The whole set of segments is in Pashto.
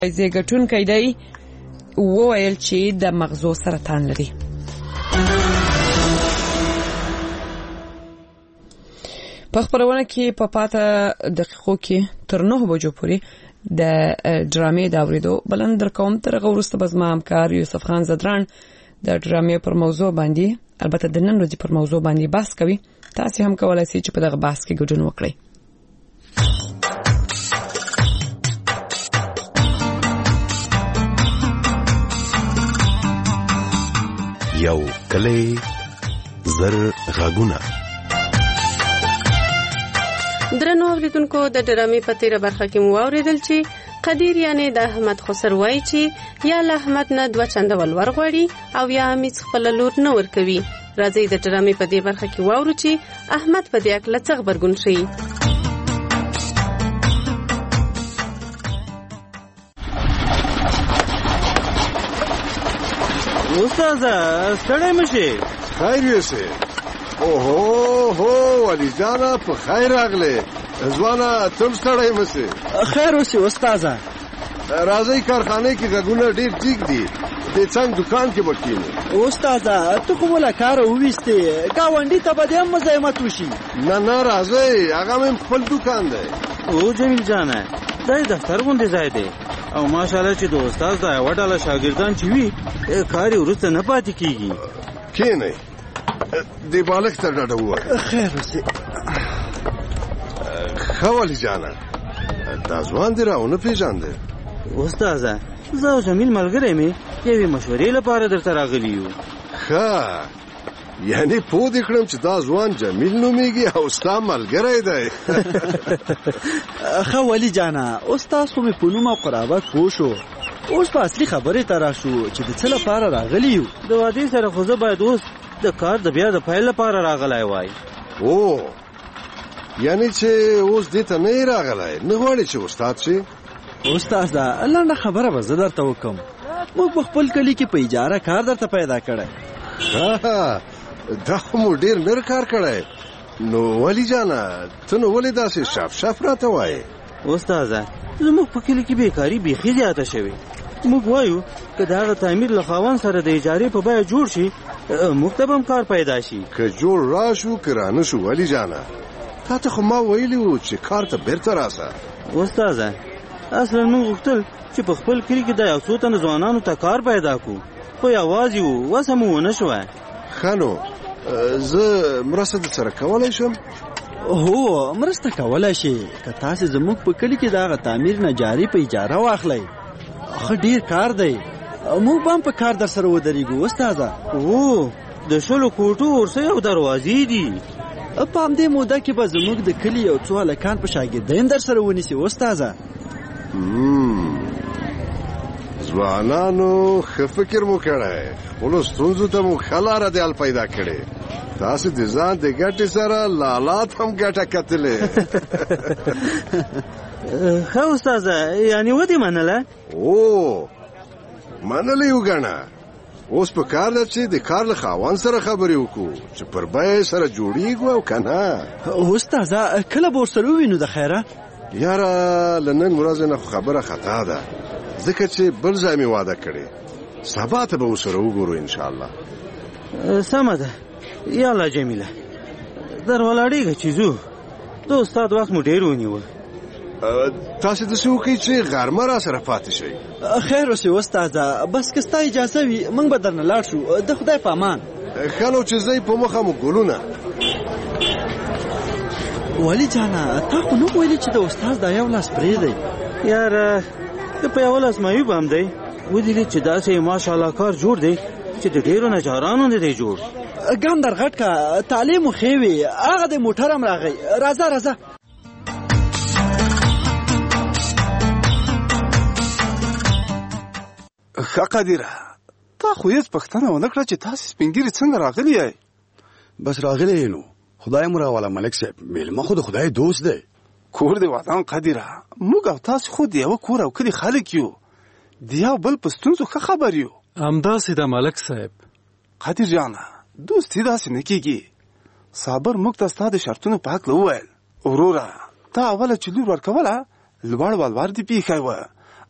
ګټونکی دی وویل چې د مغزو سرطان لري. په خبرونه کې په پاته دقیقو کې تر 9 بجو پورې د ډرامې د اوریدو بلند درکوم. تر هغه وروسته به زما همکار یوسف خان زدران د ډرامې پر موضوع باندې البته د نن ورځې پر موضوع باندې بحث کوي. تاسو هم کولای شئ چې په دغه بحث کې ګډون وکړئ. یو کلی زر غاګونه. درنو اوریدونکو د ډرامې په تیره برخه کې مو اوریدل چې قدیر یعنی د احمد خسر وایي چې یا له احمد نه 2 چنده ولور غواړي او یا هیڅ خپل لور نه ورکوي. راځي د ډرامې په دې برخه کې واورو چې احمد په دې اړه څه خبرګون شي. استاد ستړی مشي؟ خیر یوسه. اوهو هو ولی جانا په خیر راغله. ځوانه تم ستړی مشي؟ خیر اوسې استاد. راځي کارخانه کې غوونه ډیر ټیک دي. د څنګه دکان کې بکینه. استاد ته کومه کار وېسته؟ گاونډي ته به هم مزاحمت وشي. نه راځي هغه مې خپل دکان دی. او جمیل جانه دای دفتر غونډه ځای دی او ماشاءالله چې د استاد د وډاله شاګردان چې وي کاري ورته نه پاتې کیږي. کینه دی بالک تر ډډه وای. خیر اوسې. خوالی جانه دا ځوان دی راونه پیژانده. استاد زه جمیل ملګری مې یوې مشورې لپاره درته راغلی یو. ښه یعنی پوه دې کړم چې دا ځوان جمیل نومیږي او ستا ملګری دی. ښه ولی جانه استاد خو مې په نوم او قرابت پوه شو. اوس په اصلي خبرې ته راشو چې د څه لپاره راغلی یو. د واده سره خو زه باید اوس د کار د بیا د پیل لپاره راغلی وای. او یعنی چې اوس دې ته نه راغلی نه غواړي چې استاد شي؟ استاد لنډه خبره به زه درته وکم. موږ په خپل کلي کې په اجاره کار درته پیدا کړی. دا مو ډیر نر کار کړی. نو ولی جانه ته نو ولې داسې شاف راته وایې؟ استاد زموږ په کلي کې بیکاري بیخي زیاته شوې. موږ وایو که د هغه تعمیر له خاوند سره د اجارې په بیه جوړ شي موږ ته به هم کار پیدا شي. که جوړ راشو که رانه شو ولی جانه تا ته خو ما ویلي وو چې کار ته بیرته راسه. استاد اصلا موږ غوښتل چې په خپل کلي کې د یو څو تنو ځوانانو ته کار پیدا کړو خو یوازې وو وسه مو ونه شوه. ښه نو زه مرسته در سره کولی شم؟ هو مرسته کولی شي که تاسې زموږ په کلي کې د هغه تعمیر نه جاري په اجاره واخلئ. ښه ډیر کار دی. موږ به هم په کار در سره ودرېږو استاده. او د 20 کوټو ورسې او دروازې دي. په همدې موده کې به زموږ د کلي یو څو هلکان په شاګردۍ در سره ونیسي استاده. ځوانانو ښه فکر مو کړی. خپلو ستونزو ته مو ښه لاره د حل پیدا کړې. تاسې د ځان د ګټې سره لالات هم ګټه کتلې. ښه استاده یعنې ودې منله؟ او منلې وګڼه. اوس په کار ده چې د کار له خاوند سره خبرې وکړو چې پر بیه سره جوړیږو او که نه. استاده کله به ورسره ووینو د خیره؟ یاره له نن ورځې نه خبره خطا ده ځکه چې بل ځای مې واده کړې. سبا ته به ورسره وګورو انشاءالله. سمه ده. یاله جمیله در ولاړېږه چې ځو. د استاد وخت مو ډېر ونیوه. تاسې داسې وکړئ چې غرمه را سره پاتې شئ. خیر اوسې استاده بس که ستا اجازه وي موږ به درنه لاړ شو. د خدای په امان. ښه نو چې ځئ په مخه مو ګلونه. ولی جانه تا خو نه ویلې چې د استاد دا یو لاس پرېږدی. یاره د په یو لاس معیوب هم دی. ودیدې چې داسې ماشاءالله کار جوړ دی چې د ډېرو نجارانو نه دی جوړ. ګام در غټ که تعلیم مو ښې وي هغه د موټر هم راغی. راځه ښه قدیره تا خو هېڅ پوښتنه ونه کړه چې تاسې سپین ږیري څنګه راغلي یې؟ بس راغلی یې نو خدای مو راوله ملک صاحب. میلمه خو د خدای دوست دی. کور دې ودان قدیره. موږ او تاسې خو د یوه کور او کلي خلک یو. د یو بل په ستونزو ښه خبر یو. همداسې ده ملک صاحب. قدیر جانه دوستي داسې نه کېږي. صابر موږ ته ستا د شرطونو په هکله وویل. وروره تا اوله چې لور ورکوله لوړ ولور دې پیښی وه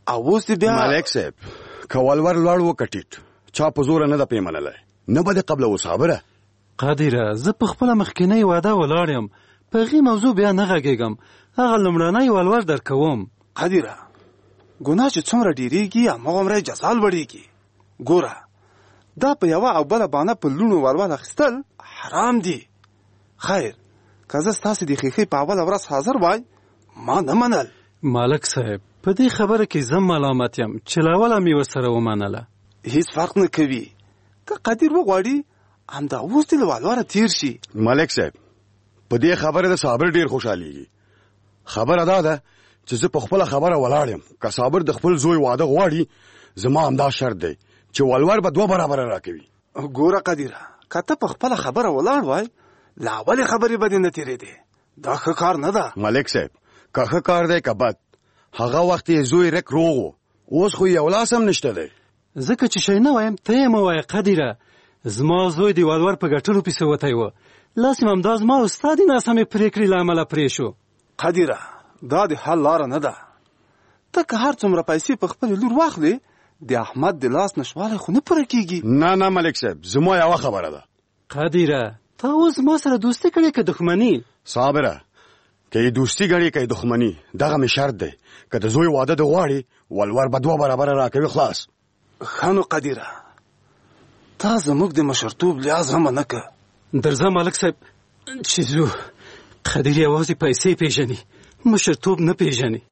او اوس بیا ملک صاحب کولور لوړ وکټیټ چا په زور نه د پیمنلای نه بده قبل وصابره قادره زه په خپل مخکینی واده ولاړم په غي موضوع بیا نه غږیږم هغه لمړنۍ ولور درکوم قادره ګناه چې څومره ډیریږي هغومره جزا لوړیږي ګوره دا په یوه او بله بانه په لوڼو ولور اخیستل حرام دي خیر که زه ستاسې د ښیښې په اوله ورځ حاضر وای ما نه منل مالک صاحب په دې خبره کې زه ملامت یم چې له اوله مې ورسره ومنله هیڅ فرق نه کوي که قدیر وغواړي همدا اوس دې له ولوره تیر شي ملک صاحب په دې خبره د صابر ډیر خوشحالېږي خبره دا ده چې زه په خپله خبره ولاړ یم که صابر د خپل زوی واده غواړي زما همدا شرط دی چې ولور به 2 برابره راکوي ګوره قدیره که ته په خپله خبره ولاړ وای له اولې خبرې به دې نه تېرېدې دا ښه کار نه ده ملک صاحب که ښه کار دی که بد هغه وخت یې زوی رک روغ و اوس خو یو لاس هم نشته دی ځکه چې شی نه وایم ته یې مه وایه قدیره زما زوی د ولور په ګټلو پسې وتی و لاس یې همدا زما او ستا د ناسمې پرېکړې له امله پرې شو قدیره دا د حل لاره نه ده ته که هر څومره پیسې په خپلې لور واخلې د احمد د لاس نشوالی خو نه پوره کېږي نه ملک صاحب زما یوه خبره ده قدیره تا اوس ما سره دوستي کړې که دښمني صابره که یې دوستي ګڼې که یې دښمني دغه مې شرط دی که د زوی واده د غواړي ولور به 2 برابره راکوي خلاص ښه نو قدیره تا زموږ د مشرتوب لیاز هم نه که درځه ملک صاحب چې ځو قدیر یوازې پیسې پیژني مشرتوب نه پیژني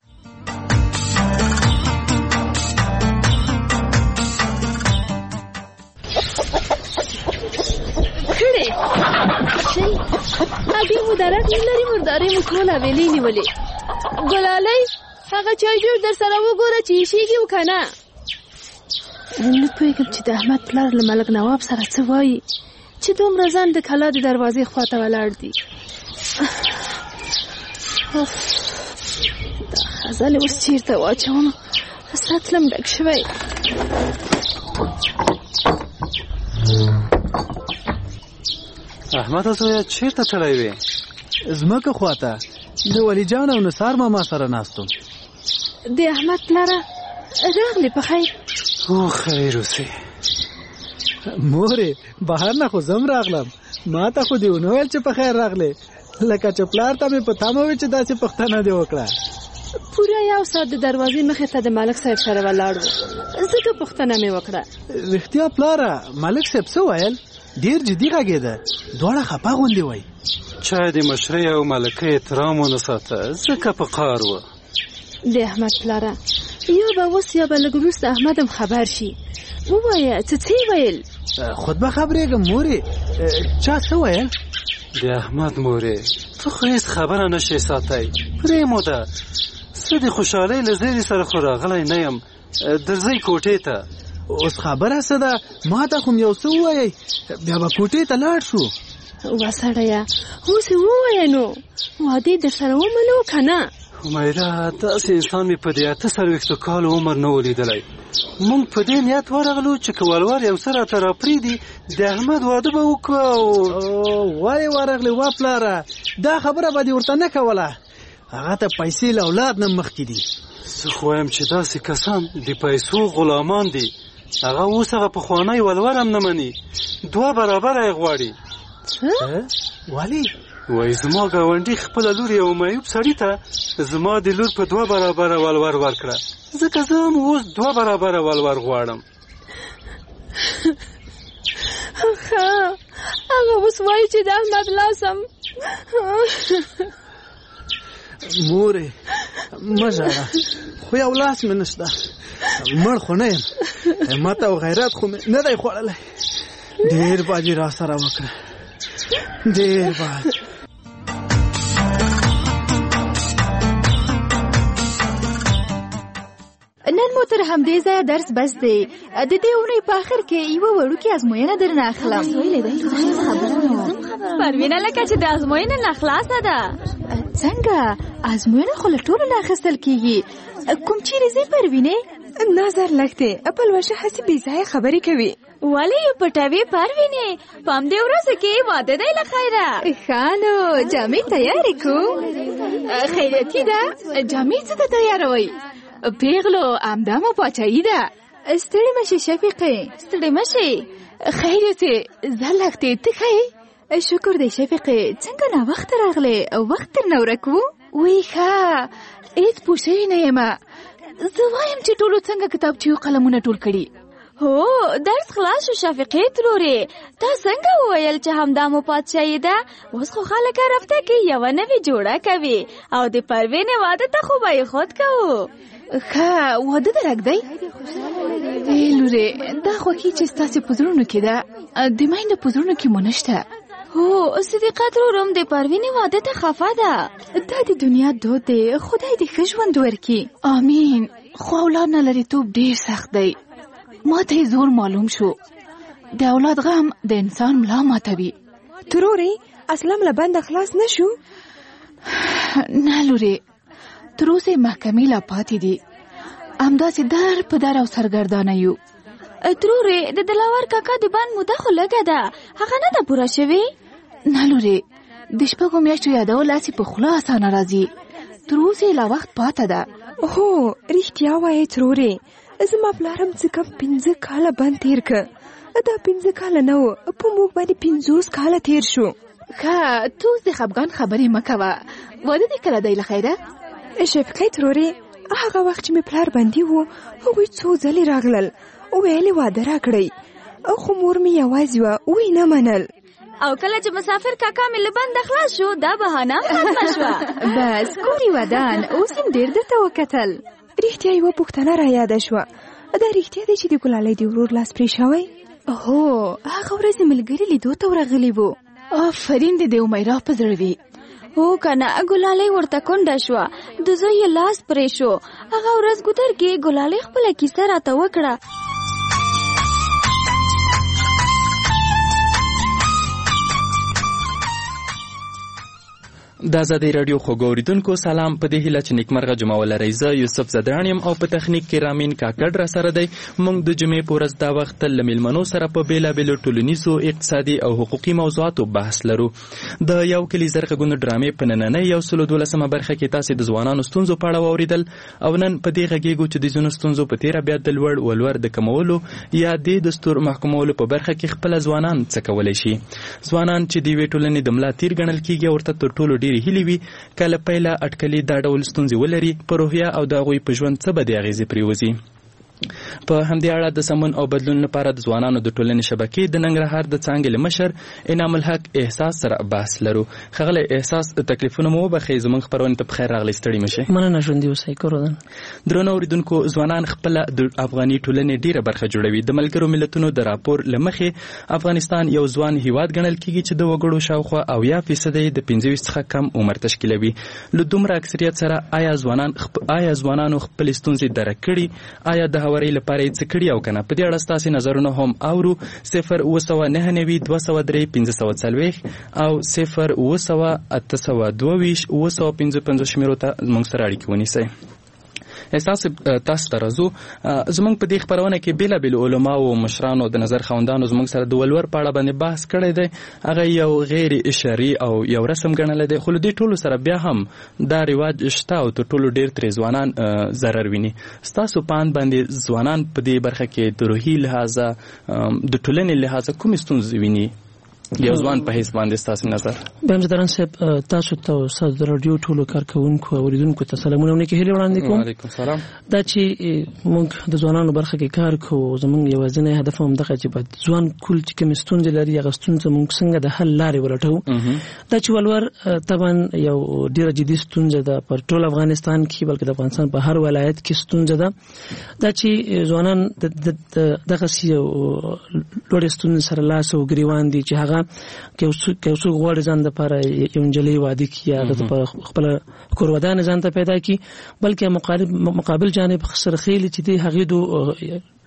ابي مدارک نلري مردارې مو ټول حویلې نیولې ګلالۍ هغه چای جوړ در سره وګوره چې ایشېږي و که نه نه پوهېږم چې د احمد پلار له ملک نواب سره څه وایي چې دومره ځان د کلا د دروازې خواته ولاړ دي دا خزانې اوس چېرته واچوم سطلم ډک شوی احمد زویه چیرته تللی وې ځمکه خواته د ولی جان او نثار ماما سره ناستم د احمد پلاره راغلې په خیر او خیر اوسې مورې بهر نه خو زم راغلم ما ته خو دې ونه ویل چې په خیر راغلې لکه چې پلار ته مې په تمه وي چې داسې پوښتنه دې وکړه پوره 1 ساعت د دروازې مخې ته د ملک صاحب سره ولاړ و ځکه پوښتنه مې وکړه رښتیا پلاره ملک صاحب څه ویل ډیر جدي غږېده دواړه خپه غوندې وای چا د مشرۍ او ملکې احترام ونه ساته ځکه په قهر و د احمد پلاره یا به اوس یا به لږ وروسته احمد هم خبر شي ووایه څه ویل خود به خبرېږم مورې چا څه ویل د احمد مورې ته خو هېڅ خبره نشې ساتی پرېموده زه د خوشحالۍ له زیري سره خو راغلی نه یم درځئ کوټې ته اوس خبره څه ده ما ته خو یو څه ووایئ بیا به کوټې ته لاړ شو وسړیه اوس یې ووایه نو واده یې در سره ومنو که نه حمیره داسې انسان مې په دې 48 کالو عمر نه و لیدلی موږ په دې نیت ورغلو چې که ولور یو څه راته راپرېږدي د احمد واده به وکړو ولې ورغلې وا پلاره دا خبره به دې ورته نه کوله هغه ته پیسې له اولاد نه مخکې دي زه خو وایم چې داسې کسان د پیسو غلامان دي هغه اوس هغه پخوانی ولور هم نه مني 2 برابره یې غواړي ولې وای زما ګاونډي خپله لور یو معیوب سړي ته زما د لور په 2 برابره ولور ورکړه ځکه زه هم اوس 2 برابره ولور غواړم هغه اوس وایي چې د احمد لاسم مورې مه ژاړه خو یو لاس مې نشته مړ خو نه یم همت او غیرت خو مې نه دی خوړلی ډېر باج یې را سره وکړه ډېر باج نن مو تر همدې ځایه درس بس دی د دې اونۍ په آخر کې یوه وړوکې ازموینه درنه اخلم پروینه لکه چې د ازموینې نه خلاصه ده څنګه ازموینه خو له ټولو نه اخیستل کېږي کوم چیرې ځې پروینې نظر لږ دی پلوشه هسې بې ځایه خبرې کوي ولې یې پټوې پروینې په همدې ورځو کې واده دی له خیره ښه نو جامې تیارې کړو خیرتي ده جامې څه ته تیاروئ پیغلو همدا مو پاچایی ده. ستړي مشي شفیقې. ستړي مشي. خیریته زلختې ته خی. شکر دې شفیقې. څنګه نا وخت راغله او وخت تر نو رکو؟ وی ښه هیڅ پوښتنه نه یم. زه وایم چې ټولو څنګه کتابچې او قلمونه ټول کړي. هو درس خلاص شو شفیقې تلورې. تا څنګه وویل چې همدا مو پادشاهي ده؟ اوس خو خلک هر هفته کې یوه نوې جوړه کوي او د پروینې واده ته خو به یې خود کوو. ښه واده دې رږدی؟ ای لورې دا خوښي چې ستاسې په زړونو کې ده د میندو په زړونو کې مو نشته. هو صدیقه تلورم د پروینې واده ته خفه ده. دا د دنیا دود دی. خدای دې ښه ژوند ورکړي. آمین. خو اولاد نه لرېتوب ډېر سخت دی. ما ته زور معلوم شو د اولاد غم د انسان ملا ماتوي. ترورې اسلام له بنده خلاص نشو؟ نه لورې تر اوسه محکمې لا پاتې دي. همداسې در په در او سرګردانه یو. ترورې د دلاور کاکا د بند موده خو لږه ده. هغه نه ده پوره شوې؟ نه لورې د شپږو میاشتو یادول هسې په خوله اسانه راځي. تر اوسه لا وخت پاته ده. هو رښتیا وایې ترورې. زما پلارم څه کم 15 کاله بند تیر که. دا 15 کاله نه و په موږ باندې 50 کاله تیر شو. ښه تو اوس د خفګان خبرې مه کوه. واده دې کله دی له خیره؟ شفقې ترورې هغه وخت چې مې پلار بندي و هغوی څو ځلې راغلل ویلې واده راکړئ خو مور مې یوازې وه وی نه منل. او کله چې مسافر کاکا مې له بنده خلاص شو دا بهانه ختمه شوه. بس کورې ودان اوس هم ډېر درته وکتل. رښتیا یوه پوښتنه را یاده شوه. دا رښتیا دی چې د ګلالۍ د ورور لاس پرې شوی؟ هو هغه ورځ ملګري لیدو ته ورغلي وو. آفرین دې د امیرا په زړه وي. هو کنه ګلالۍ ورته کونډه شوه د زوی یې لاس پرې شو. هغه ورځ ګودر کې ګلالۍ خپله کیسه راته وکړه. د ازادۍ راډیو خوږو اورېدونکو سلام. په دې هیله چې نیکمرغه جمعه ولرئ. زه یوسف زدران یم او په تخنیک کې رامین کاکړ را سره دی. موږ د جمعې په ورځ دا وخت له میلمنو سره په بېلابېلو ټولنیزو اقتصادي او حقوقي موضوعاتو بحث لرو. د یو کلي زر غږونو ډرامې په نننۍ 112مه برخه کې تاسې د ځوانانو ستونزو په اړه واورېدل او نن په دې غږیږو چې د ځینو ستونزو په تېره بیا د لوړ ولور د کمولو یا د دستور محکومولو په برخه کې خپله ځوانان څه کولی شي. ځوانان چې د یوې ټولنې د ملا تیر ګڼل کېږي ورته تر ټولو ډېرې هیلې وي کله پیله اټکلي دا ډول ستونزې ولري په روحیه او د هغوی په ژوند څه بدې اغېزې پرېوځي. په همدې اړه د سمون او بدلون لپاره د ځوانانو د ټولنې شبکې د ننګرهار د څانګې له مشر انعام الحق احساس سره بحث لرو. ښاغلی احساس تکلیفونه مو وبښئ زموږ خپرونې ته پخیر راغلی ستړي مشئ. مننه ژوندي اوسئ. کورودن درنو اورېدونکو ځوانان خپله د افغاني ټولنې ډېره برخه جوړوي. د ملګرو ملتونو د راپور له مخې افغانستان یو ځوان هیواد ګڼل کېږي چې د وګړو شاوخوا 80% د 25 څخه کم عمر تشکیلوي. له دومره اکثریت سره آیا ځوانانو خپلې ستونزې درک کړي؟ آیا د هوارۍ لپاره یې څه کړي او کنه؟ په دې اړه ستاسې نظرونه هم اورو. 0299540 او 02082 شمیرو ته موږ سره اړیکې ونیسئ. احساس تاسو ته راځو. زموږ په دې خپرونه کې بېلابېلو علماو او مشرانو د نظر خاوندانو زموږ سره د ولور په اړه باندې بحث کړی دی. هغه یو غیر شرعي او یو رسم ګڼلی دی خو له دې ټولو سره بیا هم دا رواج شته او تر ټولو ډېر ترې ځوانان ضرر ویني. ستاسو په اند باندې ځوانان په دې برخه کې د روحي لحاظه د ټولنې لحاظه کومې ستونزې ویني؟ یو ځوان په حیث باندې ستاسو نظر. بهم زدران صاحب تاسو ته استاد رادیو ټولو کارکوونکو او اوریدونکو ته سلامونه ونکې هیله وړاندې کوم. وعلیکم سلام. دا چې موږ د ځوانانو برخه کې کار کوو زموږ یوازینی هدف هم دغه چې باید ځوان کول چې کوم ستونزې لري هغه ستونزې موږ څنګه د حل لارې ولټوو. دا چې ولور طبعا یو ډیره جدي ستونزه ده پر ټول افغانستان کې بلکې د افغانستان په هر ولایت کې ستونزه ده. دا چې ځوانان دغه لوړې ستونزې سره لاس او ګریوان دي چې هغه که څوک غواړي ځان دپاره یو نجلۍ واده کړي یا دپاره خپله کور ودانه ځان ته پیدا کړي بلکې مقابل جانب سرخیلي چې دی هغې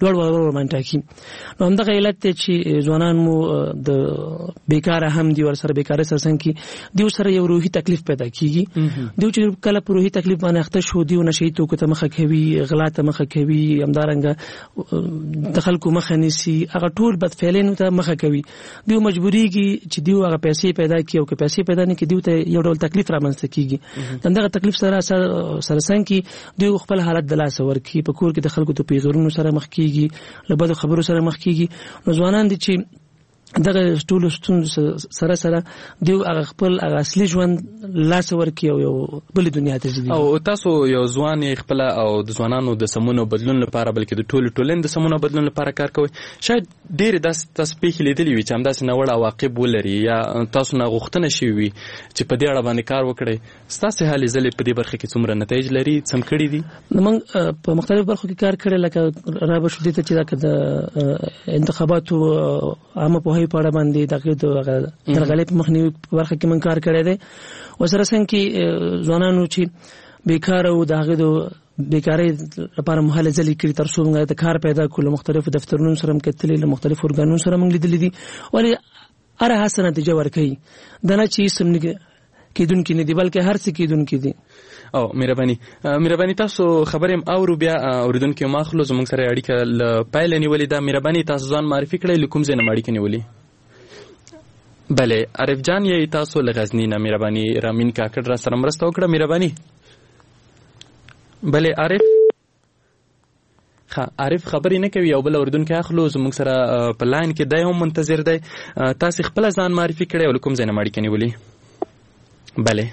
لوړ ولور باندې ټاکي. نو همدغه علت دی چې ځوانان مو د بیکاره هم دي ورسره بیکاره سره څنګه کی دیو سره یو روحي تکلیف پیدا کیږي. دیو چې کله په روحي تکلیف باندې اخته شو دیو نشي توکو ته مخه کوي، غلا ته مخه کوي، همدارنګه د خلکو مخه نیسي، هغه ټول بد فعلینو ته مخه کوي. دیو مجبوریږي چې دیو هغه پیسې پیدا کړي او که پیسې پیدا نه کړي دیو ته یو ډول تکلیف رامنځته کیږي. دغه تکلیف سره څنګه دیو خپل حالت د لاس ورکی په کور کې د خلکو ته پیغورونو سره مخ کیږي، له بد خبرو سره مخ کیږي. نو ځوانان دي چې دغه ټول ستونزې سره دیو هغه خپل اصلي ژوند لاس ورکی او یو بل دنیا ته ځي. او تاسو یو ځوان خپل او د ځوانانو د سمونو بدلون لپاره بلکې د ټولنې د سمونو بدلون لپاره کار کوي. شاید ډېر داس تسبیح لیدلی وي چې همداسې ناوړه عواقب ولري یا تاسو نه غوښتنه شوي وي چې په دې اړه باندې کار وکړئ. ستاسې هلې ځلې په دې برخه کې څومره نتایج لري، څه هم کړي دي؟ موږ په مختلفو برخو کې کار کړی، لکه رابه شو دې ته چې د انتخاباتو عامه پوهاوي په اړه باندې د درغلۍ په مخنیوي په برخه کې موږ کار کړی دی. ورسره څنګه ځوانانو چې بیکاره او د هغې د بیکارۍ لپاره مهاله ځلې کړي تر څو موږ د کار پیدا کړو. له مختلفو دفترونو سره موږ کتلي، له مختلفو ارګانونو سره موږ لیدلي دي، ولې هره هڅه نتیجه ورکوي. دا نه چې هېڅ هم کېدونکي نه دي بلکې هر څه کېدونکي دي. او مهرباني تاسو خبرې هم اورو، بیا اورېدونکي هم اخلو. زموږ سره اړیکه له پیله نیولې ده. مهرباني تاسو ځان معرفي کړئ، له کوم ځای نه اړیکه نیولې؟ بله عارف جان یې تاسو له غزني نه. مهرباني رامین کاکړ را سره مرسته وکړه. مهرباني. بله عارف خبرې نه کوي، یو بل اورېدونکی اخلو. زموږ سره په لاین کې دی هم منتظر دی. تاسې خپله ځان معرفي کړئ او له کوم ځای نه اړیکه نیولې؟ بله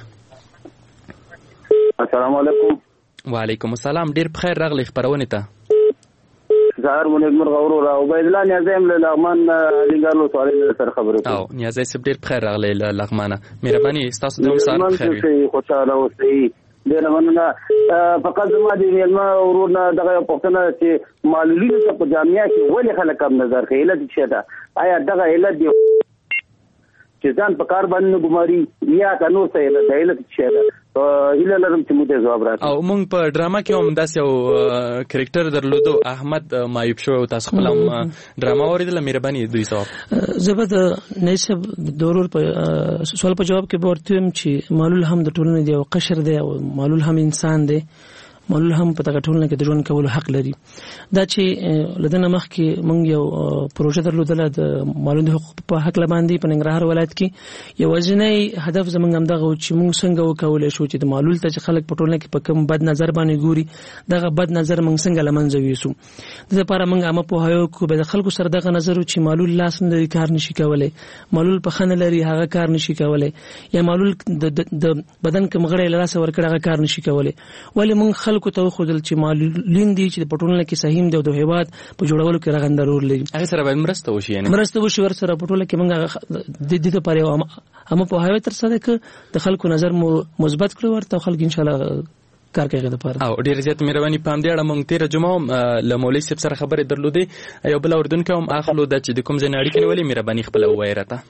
السلام علیکم. وعلیکم السلام. ډیر بخیر راغلی خبرونه ته. زهر مونږ مرغورو را عبید الله نیازم له لغمان لنګارلو سوال سره خبرې کوم. او نیازه سب ډیر بخیر راغلی له لغمانه. مهرباني تاسو د مسار بخیر. مونږ خوشاله اوسئ. ډیر مننه. فقط زما د علم ورونه دغه پښتنه چې معلولینو ته په جامعه کې ولې خلک کم نظر کوي؟ علت څه ده؟ آیا دغه علت دی چې ځان په کار باندې ګماري یا که نور څه علت؟ علت څه ده؟ هیله لرم چې موږ ځواب راکړو. او موږ په ډراما کې هم داسې یو کرکټر درلودو، احمد مایوب شو. تاسو خپل هم ډراما اوریدله؟ مهرباني دوی ځواب. زه به د نسب د ورور په سوال په جواب کې به ورته وایم چې معلول هم د ټولنې دی او قشر دی او معلول هم انسان دی. معلول هم په دغه ټولنه کې د ژوند کولو حق لري. دا چې له دې نه مخکې موږ یو پروژه درلودله د معلول د حقوقو په هکله باندې په ننګرهار ولایت کې. یوازینی هدف زموږ همدغه و چې موږ څنګه وکولی شو چې د معلول ته چې خلک په ټولنه کې په کوم بد نظر باندې ګوري، دغه بد نظر موږ څنګه له منځه یوسو. د دې لپاره موږ عامه پوهاوی وکړو. به د خلکو سره دغه نظر و چې معلول لاس نه لري، کار نشي کولی، معلول پښه نه لري، هغه کار نشي کولی، یا معلول د بدن کوم غړی له لاسه ورکړی هغه کار نشي کولی. ولې موږ خلکو ته وښودل چې معلولین دي چې په ټولنه کې سهیم دي او د هېواد په جوړولو کې رغنده رول لري. هغې سره باید مرسته وشي. مرسته وشي ورسره په ټوله کې موږ د دې لپاره یو عامه پوهاوی ترسره کړو، د خلکو نظر مو مثبت کړو ورته او خلک انشاءالله کار کوي غوډه لپاره. او ډیر زیات مهرباني پام دې اړه مونږ تیر جمعه له مولوی صاحب سره خبرې درلودې. یو بل اردن کوم اخلو د چې د کوم ځای اړیکې ولې مهرباني خپل وایرته.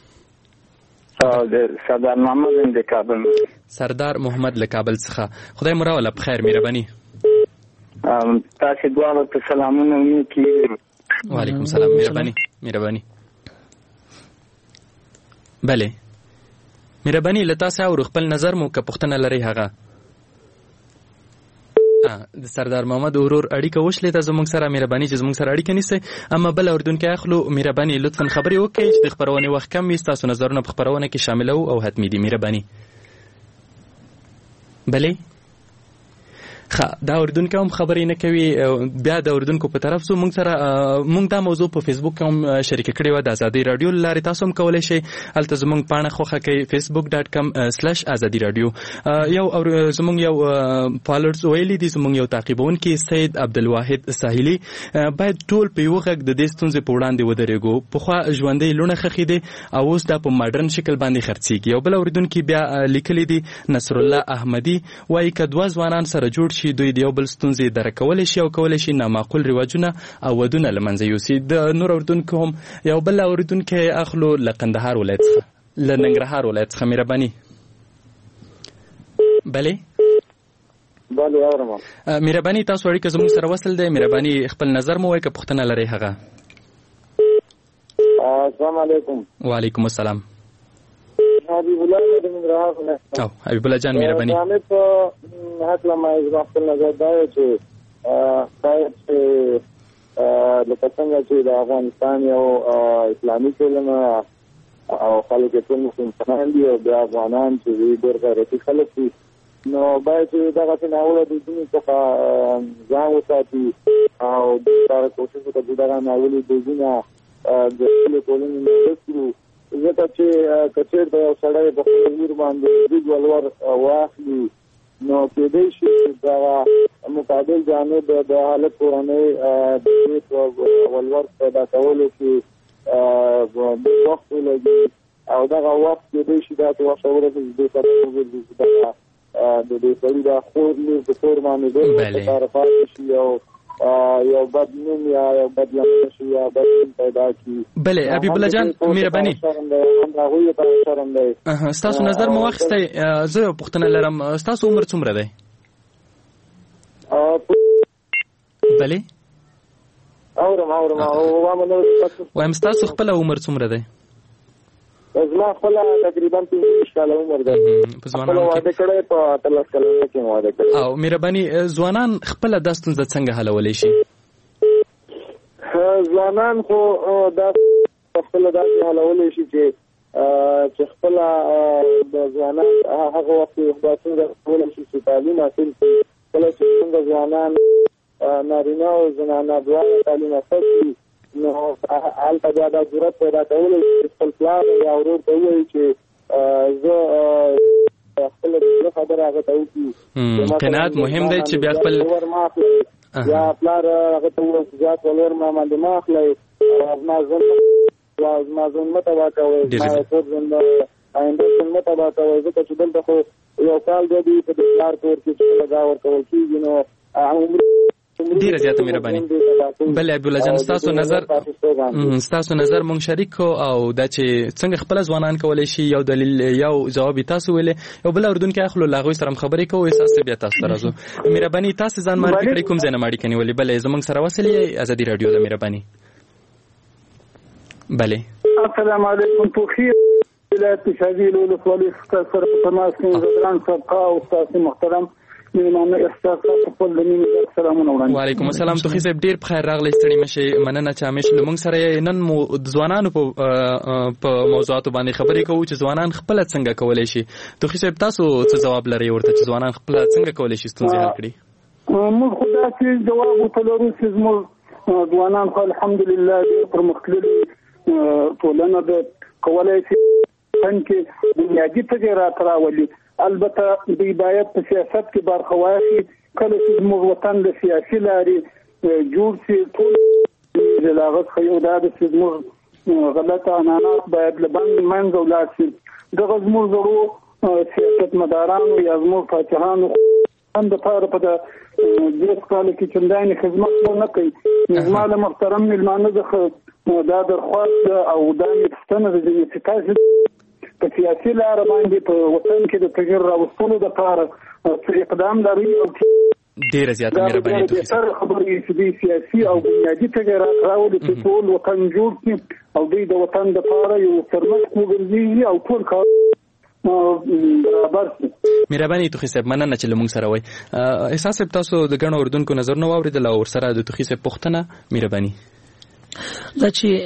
سردار محمد د کابل. سردار محمد له کابل څخه. خدای مو راوله په خیر. مهرباني. تاسو دواړو ته سلامونه وکړئ. وعلیکم السلام. مهرباني. بله مهرباني له تاسو او خپل نظر مو که پوښتنه لري هغه. د سردار محمد ورور اړیکه وشلې ته زموږ سره. مهرباني چې زموږ سره اړیکه نیسئ. اما بل اردن کې اخلو. مهرباني لطفا خبرې وکړئ چې د خبرونې وخت کم وي، تاسو نظرونه په خبرونه کې شاملو او حتمی دي. مهرباني. بله دا اردن کې هم خبرې نه کوي. بیا د اردن کو په طرف سو موږ سره موږ دا موضوع په فیسبوک کې هم شریک کړی و. د ازادي رادیو لارې تاسو هم کولای شئ الته زموږ پاڼه خوښه کړئ facebook.com/azadi radio. یو زموږ یو فالوورز ویلي دي، زموږ یو تعقیبونکي سید عبدالواحد ساحلي، باید ټول په یو غږ د دې ستونزې په وړاندې ودرېږو. پخوا ژوندۍ لونه خښې دي او اوس دا په ماډرن شکل باندې خرڅېږي. یو بل اردونکي بیا لیکلي دي نصر الله احمدي وایي که دوه ځوانان سره جوړ شي دوی د یو بل ستونزې درک کولی شي او کولی شي نامعقول رواجونه او ودونه له منځه یوسي. د نور اردونکو هم یو بل اردونکی اخلو له قندهار ولایت څخه، له ننګرهار ولایت څخه. مهرباني. بله بله اورم. مهرباني تاسو اړیکه زموږ سره وصل دی. مهرباني خپل نظر مو وایي که پوښتنه لرئ هغه. السلام علیکم. وعلیکم السلام. حبیب الله د ننګرهار نه. او حبیب الله جان مهرباني. زموږ په حق لمه خپل نظر دا چې باید لکه څنګه چې د افغانستان یو اسلامي ټولنه او خلک ټول مسلمانان دي او د افغانان چې ډېر غیرتي خلک دي، نو باید چې دغسې ناوړه دودونو څخه ځان وساتي او د لپاره کوشش وکړي چې دغه ناوړه دودونه د خپلې ټولنې نه ورک کړو، ځکه چې که چېرته یو سړی په خپل ور باندې ډېر ولور واخلي نو کېدای شي دغه مقابل جانب د حالت کورنۍ د ولور پیدا کولو کې د وخت ولګي او دغه وخت کېدای شي دا چې وخت ورته د سره د دې سړي د خور لور په کور باندې د طرفات شي یو بد نوم یا یو بد لمن شي یا بد پیدا شي. بله حبیب الله جان مهرباني ستاسو نظر مو واخیستی. زه یو پوښتنه لرم، ستاسو عمر څومره دی؟ بله وایم ستاسو خپل عمر څومره دی؟ زما خپل تقریبا 25 کال عمر دی. په ځوانانو کې واده کړی، په 13 کلنۍ کې واده کړی. او مهرباني ځوانان خپل د ستونزه څنګه حلولی شي؟ ځوانان خو دا خپل داسې حلولی شي چې خپل د ځوانان هغه وخت دا څنګه کولی شي چې تعلیم حاصل کړي. کله چې څنګه ځوانان نارینه او زنانه دواړه تعلیم حاصل کړي نو هلته بیا دا ضرورت پیدا کولی چې خپل پلار یا ورور ته ووایي چې زه خپله د خبره هغه ته وکړي. قناعت مهم دی چې بیا خپل ولور ما اخلئ یا پلار هغه ته ووایي چې زیات ولور ما باندې ما اخلئ، زما ژوند مه تباه کوئ، زما یو کور ژوند آینده ژوند مه تباه کوئ، ځکه چې دلته خو یو کال بیا دوی په دې پلار کور کې چې لږا ورکول کېږي نو ډیره زیاته مهرباني. بله حبیب الله جان ستاسو نظر مونږ شریک کو او دا چې څنګه خپل ځوانان کولی شي یو دلیل یو جواب تاسو ویلې یو بل اردن کې اخلو لاغوي سره خبرې کوو اساس بیا تاسو راځو. مهرباني تاسو ځان معرفي کړئ کوم ځای نه ماړي کني ولې بله زمونږ سره وصلې ازادي رادیو د مهرباني. بله السلام علیکم. توخیر ولایت شاذیل ولسوالی سره په تماس کې زدران سبقا او استاد محترم میلمانه استاد خپل د نیمه سلامونه وړاندې. وعلیکم السلام. توخی صاحب ډیر بخیر راغلی، ستړي مشي، مننه چې همیشه لمونږ سره نن مو ځوانانو په موضوعاتو باندې خبرې کوو چې ځوانان خپل څنګه کولای شي. توخی صاحب تاسو څه جواب لرئ ورته چې ځوانان خپل څنګه کولای شي ستونزې حل کړي؟ موږ خدا چې جواب وتلرو چې زموږ ځوانان خو الحمدلله ډېر پرمختللي ټولنه ده کولای شي څنګه بنیادي تغیرات راولي. البته دوی باید په سیاست کې برخه واخلي. کله چې زموږ وطن د سیاسي لارې جوړ شي ټول د هغه څخه یو دا ده چې زموږ غلط عنعنات باید له منځه ولاړ شي. دغه زموږ زړو سیاستمدارانو یا زموږ فاتحانو هم دپاره په دې کال کې چندانې خدمت نه کوي. زما له محترم میلمانه څخه دا درخواست او دا مې پوښتنه ده چې تاسو په سیاسي لاره باندې په وطن کې د تغیر راوستلو دپاره څه اقدام لري او ډېره زیاته مهرباني د سر خبرې چې دوی سیاسي او بنیادي تغیرات راولي چې ټول وطن جوړ کړي او دوی د وطن دپاره یو سرمشق وګرځېږي او ټول کار برابر شي. مهرباني توخی صاحب مننه چې له موږ سره وای. احساس صاحب تاسو د ګڼو اردوونکو نظرونه واورېدل او ورسره د توخی صاحب پوښتنه مهرباني دا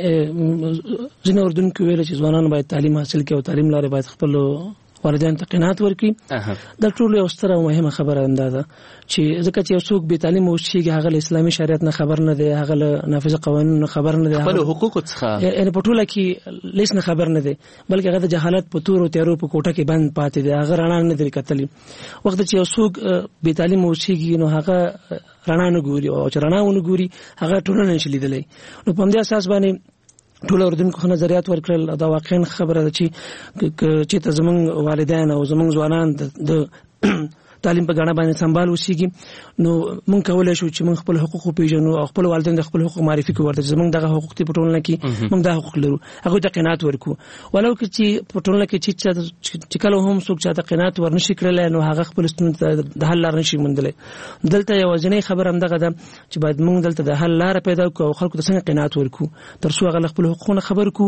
چې ځینې اردوونکو ویل چې ځوانان باید تعلیم حاصل کړي او تعلیم لاره باید خپل والدین ته قناعت ورکړي. دا ټول یو ستره او مهمه خبره ده چې ځکه چې یو څوک بې تعلیم اوسېږي هغه له اسلامي شریعت نه خبر نه دی، هغه له نافذه قوانینو نه خبر نه دی، خپل حقوقو څخه یعنې په ټوله کې هیڅ نه خبر نه دی، بلکې هغه د جهالت په تورو تیارو په کوټه کې بند پاتې دی، هغه رڼا نه دی کتلی. وخت چې یو څوک بې تعلیم اوسېږي نو هغه رڼا نه ګوري او چې رڼا ونه ګوري هغه ټولنه نشي لیدلی. نو په همدې اساس باندې ټول اردوونکو نظریات ورکړل. دا واقعا خبره ده چې ته زمونږ والدین او زمونږ ځوانان د تعلیم په غاڼه باندې سمبال وسیږي نو موږ کولای شو چې موږ خپل حقوق پیژنو او خپل والدین د خپل حقوق معرفي کوو ورته زموږ دغه حقوق ته پټولنه کې موږ د حقوق لرو هغه ته قناعت ورکو ولو چې پټولنه کې چې کله هم څوک چې د قناعت ورنشي کړل نو هغه خپل ستونزه د حل لار نشي موندلای دلته یو ځنې خبر هم دغه ده چې باید موږ دلته د حل لار پیدا کړو او خلکو ته څنګه قناعت ورکو تر څو هغه خپل حقوقونه خبر کو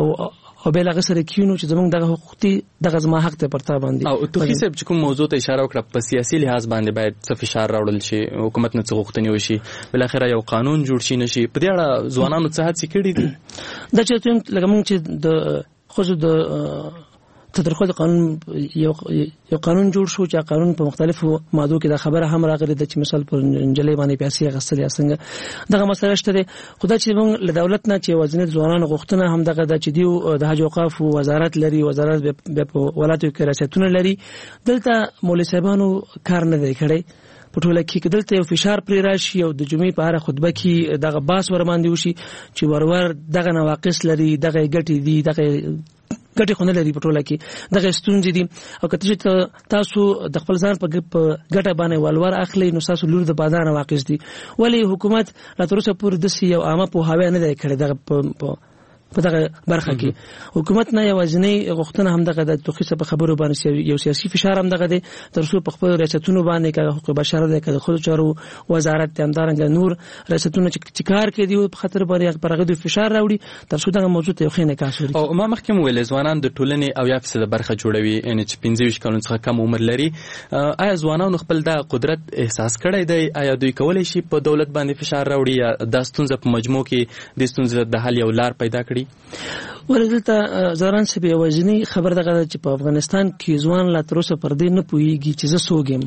او بل هغه سره کینو چې زمونږ دغه حقوق دي دغه زما حق ته پرتا باندې او توخی صاحب چې کوم موضوع ته اشاره وکړه په سیاسي لحاظ باندې باید څه فشار راوړل شي حکومت نه څه غوښتنې وشي بل اخر یو قانون جوړ شي نشي په دې اړه ځوانانو څه هڅې کړې دي دا چې لکه موږ چې د خو د تدرخو د قانون یو قانون جوړ شو چې قانون په مختلفو ماده کې دا خبره هم راغلي د چې مثال پر انجلې باندې پیسې غسل یا څنګه دغه مسله شته خدای چې موږ له دولت نه چې وزنه ځوانانو غوښتنه هم دغه د چې دیو د حج اوقاف وزارت لري وزارت په ولایتو کې راځتونه لري دلته مولوی صاحبانو کار نه دی کړی په ټوله کې دلته یو فشار پرې راشي او د جمعې په اړه خطبه کې دغه باس ورماندې وشي چې ورور دغه نواقص لري دغه ګټې دي دغه ګټې خو نه لري په ټوله کې دغه ستونزې دي او کته چې تاسو د خپل ځان په ګټه باندې ولور اخلي نو تاسو لور د بازار نواقص دي ولی حکومت لا تر اوسه پورې د یو عامه په هوا نه دی کړی دغه په دغه برخه کې حکومت نه یوازینی غوښتنه هم دغه د توخیصه په خبرو باندې یو سیاسي فشار هم دغه دی تر څو په خپل ریاستونو باندې کې حقوق بشر د خود چارو وزارت همدارنګ نور ریاستونو چې کار کوي په خاطر باندې پرغه د فشار راوړي تر څو دغه موضوع ته خینه کاسوري او ما مخکې ویل ځوانان د ټولنې او 1% برخه جوړوي یعنی چې 15 کلونو څخه کم عمر لري آیا ځوانانو خپل د قدرت احساس کړی دی آیا دوی کولای شي په دولت باندې فشار راوړي یا د ستونزې په مجموع کې د ستونزې د حل یو لار پیدا کړي ولدلته زاران سی به وزنی خبر دغه چې په افغانستان کې ځوان لا تر اوسه پر دې نه پويږي چې زه سوګم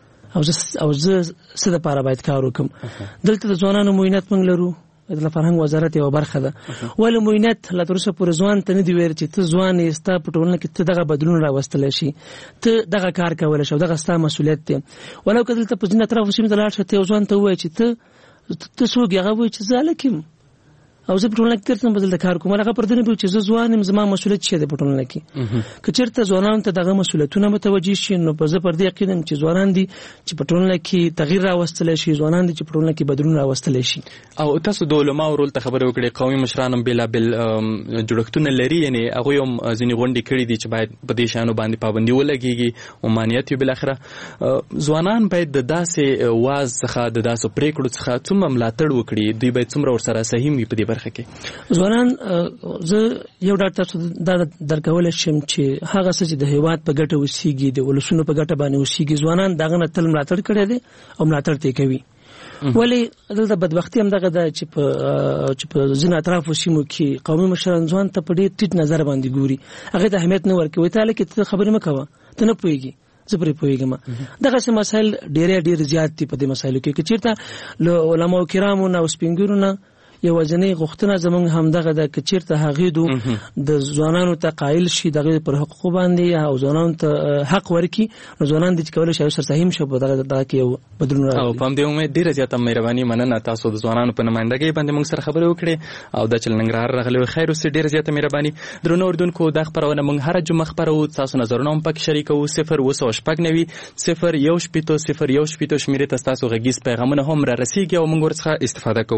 او زه څه د پاره باید کار وکم دلته د ځوانانو موینت موږ لرو د فرهنګ وزارت یو برخه ده ولې موینت لا تر اوسه پر ځوان ته نه دی ویل چې ته ځوان یې ستا په ټولنه کې ته دغه بدلون راوستل شي ته دغه کار کول شي دغه ستا مسولیت دی ولو کله ته په ځینې اطراف وسیمه د لاړ شته ځوان ته وایي چې ته سوګ هغه وایي چې زالکم او زه په ټولنه کې ترڅم بدل د کار کوم هغه پر دې نه چې زه ځوان یم زما مسولیت شه د ټولنه کې که چیرته ځوانان ته دغه مسولیتونه متوجي شي نو په زه پر دې یقینم چې ځوانان دي چې په ټولنه کې تغییر راوستل شي ځوانان دي چې په ټولنه کې بدلون راوستل شي او تاسو د علماء رول ته خبرې وکړې قومي مشرانم بلا بل جوړښتونه لري یعنی هغه هم ځینې غونډې کړې دي چې باید په دې شانو باندې پابندي ولګيږي او مانیت یې بل اخره ځوانان باید د داسې واز څخه د داسې پریکړو څخه څومره ملاتړ وکړي دوی باید څومره ورسره صحیح وي په دې برخه کې ځوانان زه یو ډاکټر تاسو دا درکول شم چې هغه څه چې د هیواد په ګټه وسیږي د ولسونو په ګټه باندې وسیږي ځوانان دغه نه تل ملاتړ کړي دي او ملاتړ ته کوي ولی دلته بدبختی هم دغه ده چې په ځینې اطراف وسیمو کې قومي مشران ځوان ته په ډېر ټیټ نظر باندې ګوري هغه ته اهمیت نه ورکوي ته لکه ته خبرې مکوه ته نه پوهیږي زه پرې پوهیږم دغه څه مسایل ډېر زیات دي په دې مسایلو کې چیرته علماء کرامو نه او سپینګیرو نه یو ځنې غوښتنه زمونږ هم دغه د کچیرته هغه د ځوانانو ته قایل شي دغه پر حقوق باندې او ځوانانو ته حق ورکي نو ځوانان د کولای شي سر صحیح شي په دغه کې بدلون راوړي او په دې امید ډیره زیاته مهرباني مننه تاسو د ځوانانو په نمائندګۍ باندې موږ سره خبرې وکړې او د چلنګرهار راغلي خیر اوسې ډیره زیاته مهرباني درنو اردوونکو د خبرونه موږ هر جمعه خبرو تاسو نظرونه هم پکې شریکو 0 شمیرې تاسو غږیز پیغامونه هم را رسیږي او موږ ورڅخه استفاده کوو